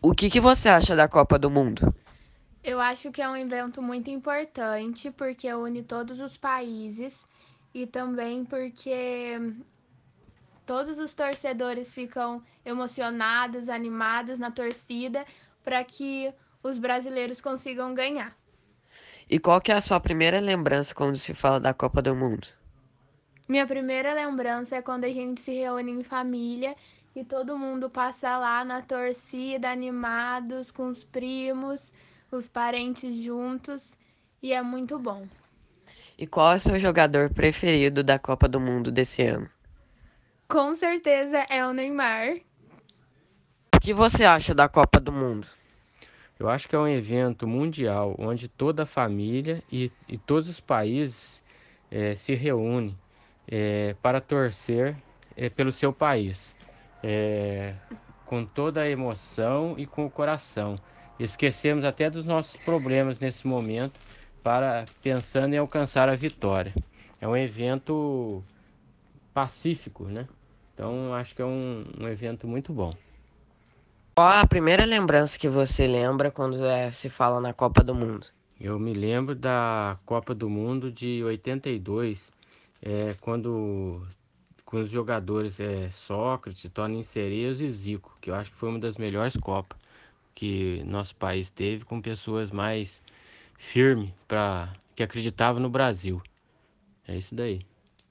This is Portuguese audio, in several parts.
O que você acha da Copa do Mundo? Eu acho que é um evento muito importante porque une todos os países e também porque todos os torcedores ficam emocionados, animados na torcida para que os brasileiros consigam ganhar. E qual que é a sua primeira lembrança quando se fala da Copa do Mundo? Minha primeira lembrança é quando a gente se reúne em família e todo mundo passa lá na torcida, animados, com os primos, os parentes juntos, e é muito bom. E qual é o seu jogador preferido da Copa do Mundo desse ano? Com certeza é o Neymar. O que você acha da Copa do Mundo? Eu acho que é um evento mundial onde toda a família e todos os países se reúnem para torcer pelo seu país, eh, com toda a emoção e com o coração. Esquecemos até dos nossos problemas nesse momento para pensando em alcançar a vitória. É um evento pacífico, né? Então acho que é um evento muito bom. Qual a primeira lembrança que você lembra quando se fala na Copa do Mundo? Eu me lembro da Copa do Mundo de 82, quando com os jogadores Sócrates, Toninho Cerezo e Zico, que eu acho que foi uma das melhores Copas que nosso país teve, com pessoas mais firmes que acreditavam no Brasil. É isso daí.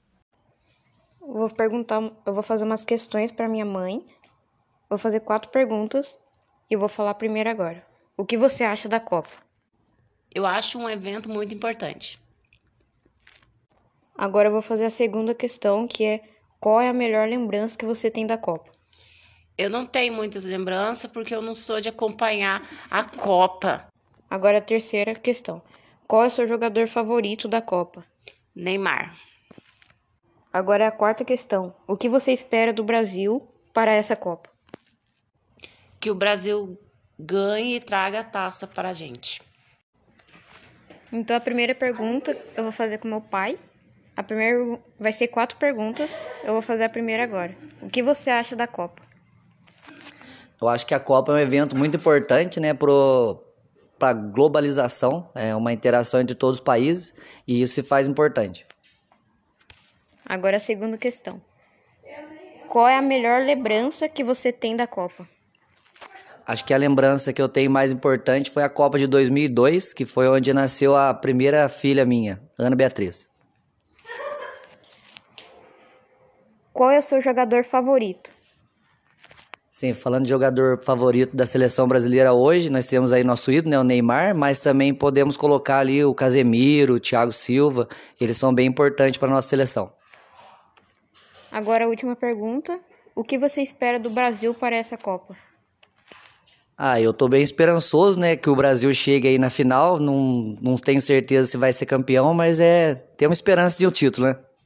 Eu vou fazer umas questões para minha mãe. Vou fazer 4 perguntas e eu vou falar primeiro agora. O que você acha da Copa? Eu acho um evento muito importante. Agora eu vou fazer a segunda questão, que é: qual é a melhor lembrança que você tem da Copa? Eu não tenho muitas lembranças porque eu não sou de acompanhar a Copa. Agora a terceira questão: qual é o seu jogador favorito da Copa? Neymar. Agora a quarta questão: o que você espera do Brasil para essa Copa? Que o Brasil ganhe e traga a taça para a gente. Então a primeira pergunta eu vou fazer com meu pai. A primeira vai ser 4 perguntas. Eu vou fazer a primeira agora. O que você acha da Copa? Eu acho que a Copa é um evento muito importante, né, para a globalização, é uma interação entre todos os países e isso se faz importante. Agora a segunda questão: qual é a melhor lembrança que você tem da Copa? Acho que a lembrança que eu tenho mais importante foi a Copa de 2002, que foi onde nasceu a primeira filha minha, Ana Beatriz. Qual é o seu jogador favorito? Sim, falando de jogador favorito da seleção brasileira hoje, nós temos aí nosso ídolo, né, o Neymar, mas também podemos colocar ali o Casemiro, o Thiago Silva, eles são bem importantes para a nossa seleção. Agora a última pergunta: o que você espera do Brasil para essa Copa? Eu tô bem esperançoso, né, que o Brasil chegue aí na final, não tenho certeza se vai ser campeão, mas temos esperança de um título, né?